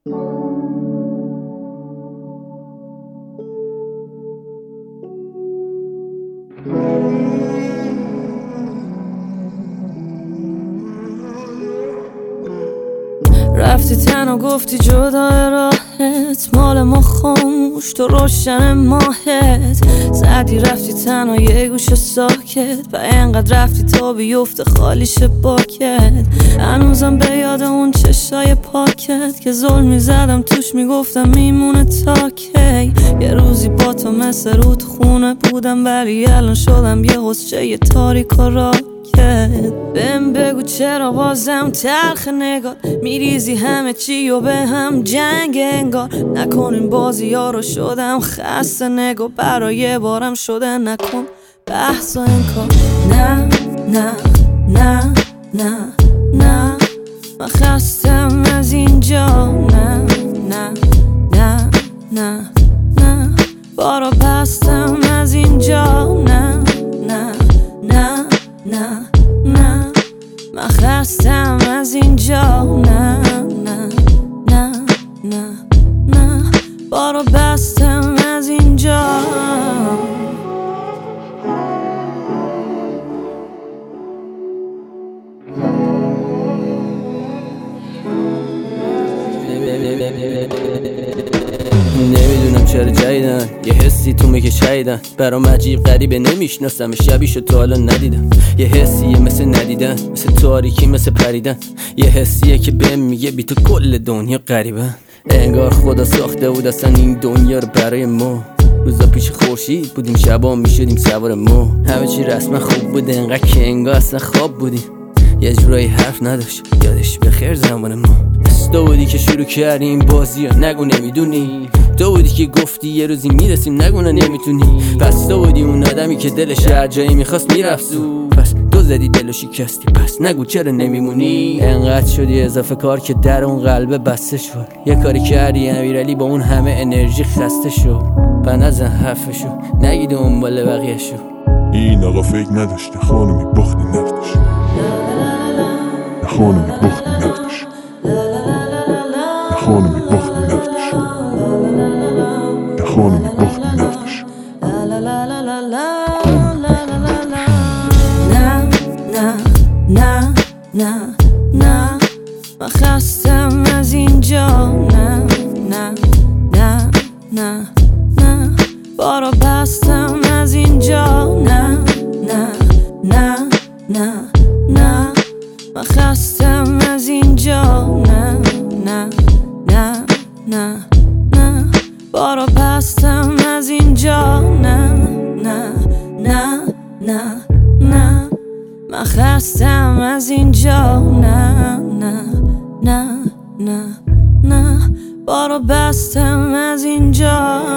رفتی تنها گفتی جدا راهت، مال ما خاموش تو روشن ماهت. زدی رفتی تنها یه گوش ساکت و انقدر رفتی تا بیفته خالیش باکت. هنوزم به یاد اون چشای پاکت که ظلمی زدم توش میگفتم میمونه تا کی. یه روزی با تو مثل رود خونه بودم ولی الان شدم یه حسچه یه تاریک و راکت. بهم بگو چرا بازم تلخ نگار، میریزی همه چی و به هم جنگ انگار. نکن این بازی ها رو شدم خسته، نگو برای بارم شده نکن بحث و انکار. نه نه نه نه نه من خستم از اینجا. نه نه نه نه نه بارا بستم از اینجا. نه نه نه نه نه من خستم از اینجا. نه نه نه نه نه بارو بستم از اینجا. نمیدونم چرا جدیدن یه حسی تو میگه شایدن، برام عجیب غریبه نمیشناسم شبیشو تو حالا ندیدم. یه حسیه مثل ندیدن، مثل تاریکی، مثل پریدن. یه حسیه که بهم میگه بی تو کل دنیا غریبن. انگار خدا ساخته بود اصلا این دنیا رو برای ما. روزا پیش خورشید بودیم شبا میشدیم سوار ما. همه چی رسما خوب بود انقدر که انگار اصلا خواب بودیم. یه جورایی حرف نداشت یادش بخیر زمان ما. تو بودی که شروع کردی این بازی ها نگو نمیدونی. تو بودی که گفتی یه روزی میرسیم نگو نمیتونی. پس تو بودی اون آدمی که دلش هر جایی میخواست میرفت. پس تو زدی دلو شکستی پس نگو چرا نمیمونی. انقدر شدی اضافه کار که در اون قلبه بسته شد. یه کاری کردی امیرعلی با اون همه انرژی خسته شد. و نزن حرفشو نگی دنبال بقیه شو. این آقا فکر نداشته خانمی باختی نفتش. خانمی باختی نفتش. خانمی باختی نفتش. خانمی باختی نفتش. نه نه نه نه نه من خستم از اینجا. نه نه نه نه نه بارو بستم از اینجا. نه نه نه نه نه من خستم از اینجا. نه نه نه نه نه بارو بستم از اینجا. نه نه نه نه نه من خستم از اینجا. نه نه نه نه نه بارو بستم از اینجا.